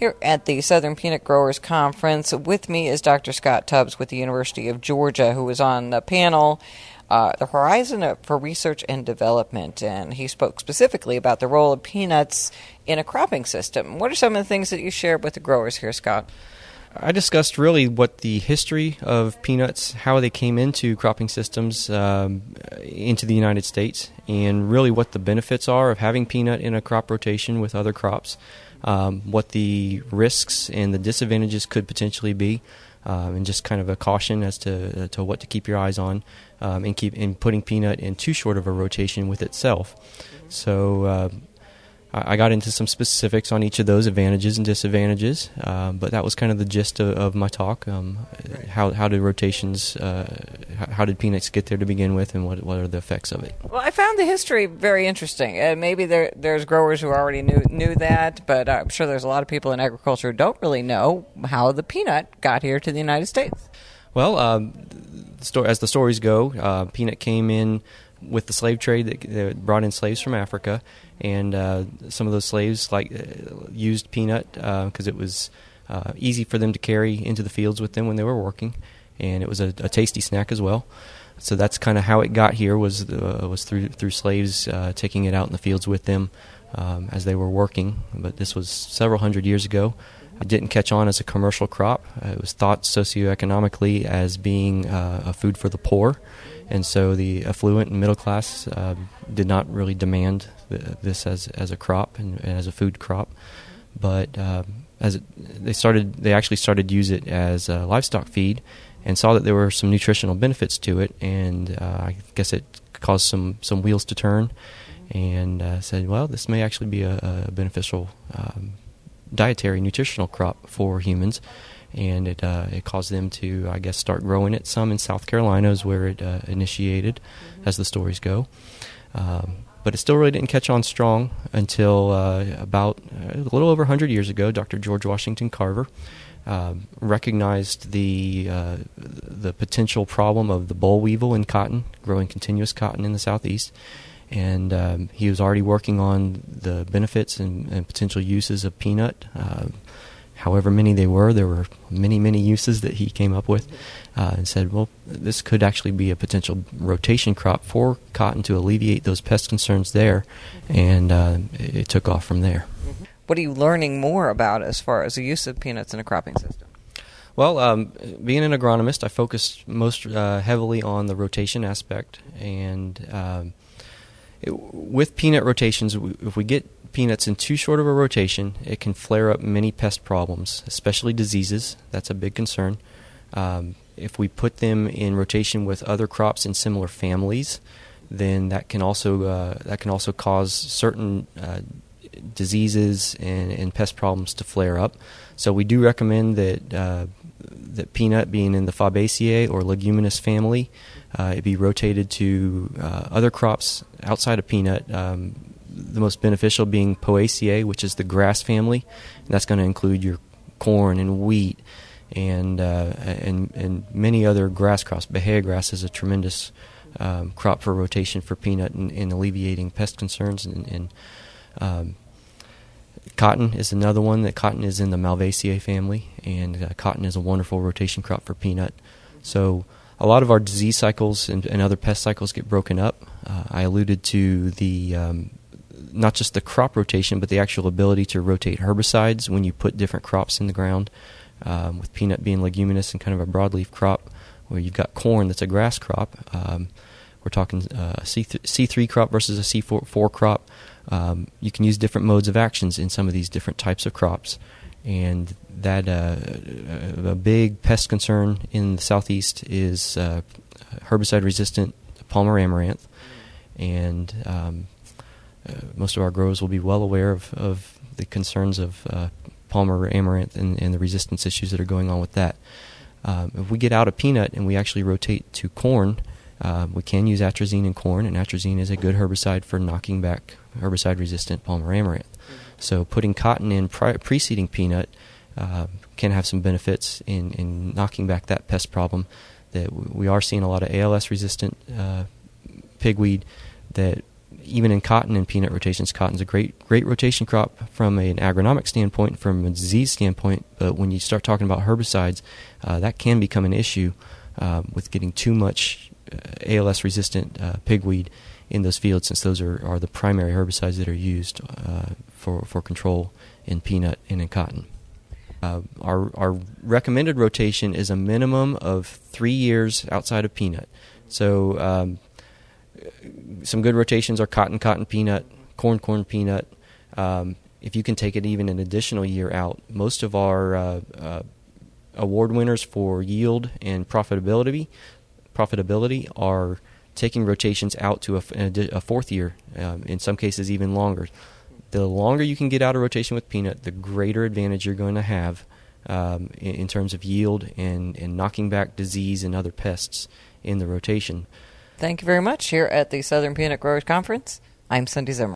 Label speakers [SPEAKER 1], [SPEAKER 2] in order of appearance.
[SPEAKER 1] Here at the Southern Peanut Growers Conference, with me is Dr. Scott Tubbs with the University of Georgia, who was on the panel, The Horizon for Research and Development, and he spoke specifically about the role of peanuts in a cropping system. What are some of the things that you shared with the growers here, Scott?
[SPEAKER 2] I discussed really what the history of peanuts, how they came into cropping systems into the United States, and really what the benefits are of having peanut in a crop rotation with other crops, what the risks and the disadvantages could potentially be, and just kind of a caution as to what to keep your eyes on, and putting peanut in too short of a rotation with itself. So I got into some specifics on each of those advantages and disadvantages, but that was kind of the gist of my talk. How did rotations, how did peanuts get there to begin with, and what are the effects of it?
[SPEAKER 1] Well, I found the history very interesting. Maybe there's growers who already knew that, but I'm sure there's a lot of people in agriculture who don't really know how the peanut got here to the United States.
[SPEAKER 2] Well, as the stories go, peanut came in with the slave trade that brought in slaves from Africa, and some of those slaves used peanut because it was easy for them to carry into the fields with them when they were working, and it was a tasty snack as well. So that's kind of how it got here, was through slaves taking it out in the fields with them as they were working. But this was several hundred years ago. It didn't catch on as a commercial crop. It was thought socioeconomically as being a food for the poor. And so the affluent and middle class did not really demand this as a crop and as a food crop. But they actually started to use it as a livestock feed, and saw that there were some nutritional benefits to it. And I guess it caused some wheels to turn, and said, well, this may actually be a beneficial dietary nutritional crop for humans. And it caused them to, I guess, start growing it. Some in South Carolina is where it initiated, as the stories go. But it still really didn't catch on strong until about a little over 100 years ago. Dr. George Washington Carver recognized the potential problem of the boll weevil in cotton, growing continuous cotton in the Southeast. And he was already working on the benefits and potential uses of peanut. However many there were many, many uses that he came up with, and said, well, this could actually be a potential rotation crop for cotton to alleviate those pest concerns there, and it took off from there.
[SPEAKER 1] What are you learning more about as far as the use of peanuts in a cropping system?
[SPEAKER 2] Well, being an agronomist, I focused most heavily on the rotation aspect, and with peanut rotations, if we get peanuts in too short of a rotation, it can flare up many pest problems, especially diseases. That's a big concern. If we put them in rotation with other crops in similar families, then that can also cause certain diseases and pest problems to flare up. So we do recommend that peanut, being in the Fabaceae or leguminous family, it be rotated to other crops outside of peanut. The most beneficial being Poaceae, which is the grass family, and that's going to include your corn and wheat and many other grass crops. Bahia grass is a tremendous crop for rotation for peanut and alleviating pest concerns. And cotton is another one. That cotton is in the Malvaceae family, and cotton is a wonderful rotation crop for peanut. So a lot of our disease cycles and other pest cycles get broken up. I alluded to the not just the crop rotation, but the actual ability to rotate herbicides when you put different crops in the ground, with peanut being leguminous and kind of a broadleaf crop, where you've got corn that's a grass crop. We're talking a C3 crop versus a C4 crop. You can use different modes of actions in some of these different types of crops. And that a big pest concern in the Southeast is herbicide-resistant Palmer amaranth. And most of our growers will be well aware of the concerns of Palmer amaranth and the resistance issues that are going on with that. If we get out of peanut and we actually rotate to corn, we can use atrazine in corn, and atrazine is a good herbicide for knocking back herbicide-resistant Palmer amaranth. So putting cotton in preceding peanut can have some benefits in knocking back that pest problem. That we are seeing a lot of ALS-resistant pigweed that even in cotton and peanut rotations, cotton's a great rotation crop from an agronomic standpoint, from a disease standpoint. But when you start talking about herbicides, that can become an issue with getting too much ALS-resistant pigweed in those fields, since those are the primary herbicides that are used for control in peanut and in cotton. Our recommended rotation is a minimum of 3 years outside of peanut. So some good rotations are cotton, peanut, corn, peanut. If you can take it even an additional year out, most of our award winners for yield and profitability are taking rotations out to a fourth year, in some cases even longer. The longer you can get out of rotation with peanut, the greater advantage you're going to have in terms of yield and knocking back disease and other pests in the rotation.
[SPEAKER 1] Thank you very much. Here at the Southern Peanut Growers Conference, I'm Cindy Zimmer.